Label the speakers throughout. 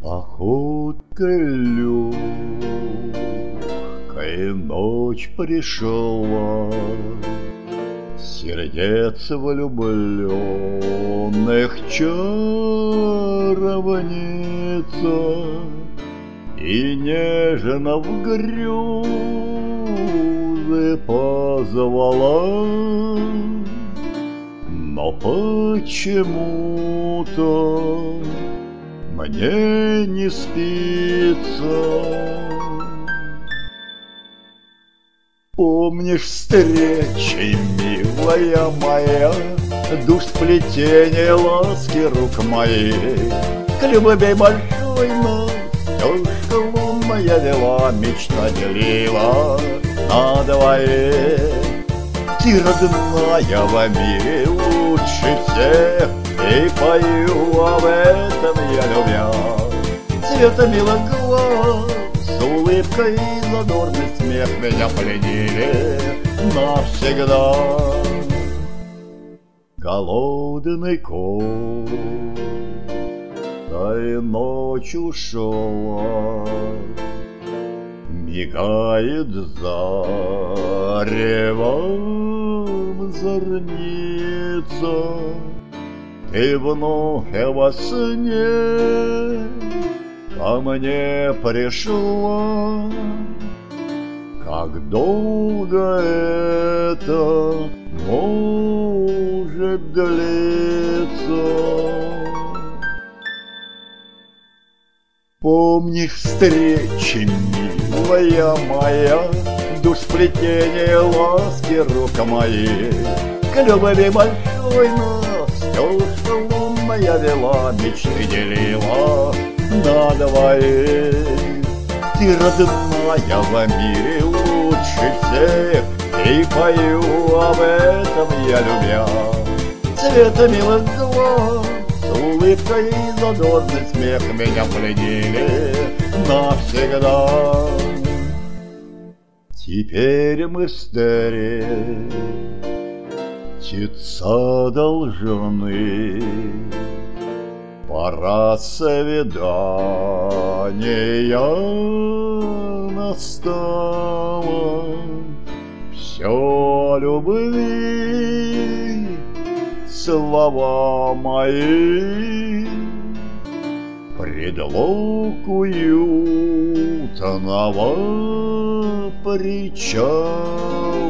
Speaker 1: Охоткой легкой ночь пришла, сердец влюбленных чаровница, и нежно в грезы позвала, но почему-то мне не спится. Помнишь встречи, милая моя, душ сплетения ласки рук моих, к любви большой нас стежка лунная вела, мечта делила на двоих. Ты родная во мире лучше всех, и пою об этом я любя. Цвета милых глаз, улыбка и задорный смех меня пленили навсегда. Голодный кот, да и ночь ушла, мигает заревом зорница. И вновь во сне ко мне пришла. Как долго это может длиться? Помнишь встречи, милая моя, душ сплетения ласки рук моих, к любви большой нас стежка лунная вела, мечты делила на двоих. Ты родная во мире лучше всех, и пою об этом я любя. Цвета милых глаз, улыбка и задорный смех меня пленили навсегда. Теперь мы встретиться должны, пора свидания настала. Все о любви слова мои, предлог уютного причала.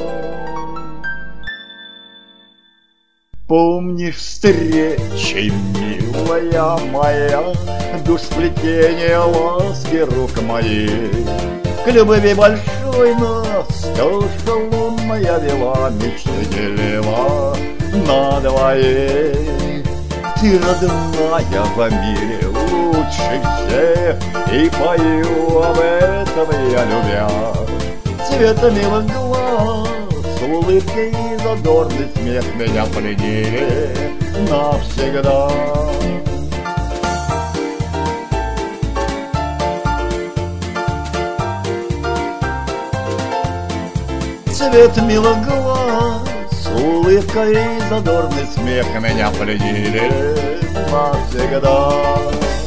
Speaker 1: Помнишь встречи, милая моя, душ сплетения ласки рук моих, к любви большой нас стежка лунная вела, мечты делила на двоих. Ты родная во мире лучше всех, и пою об этом я любя. Цвета милых глаз, улыбкой и задорный смех меня пленили навсегда. Цвет милых глаз, улыбка и задорный смех меня пленили навсегда.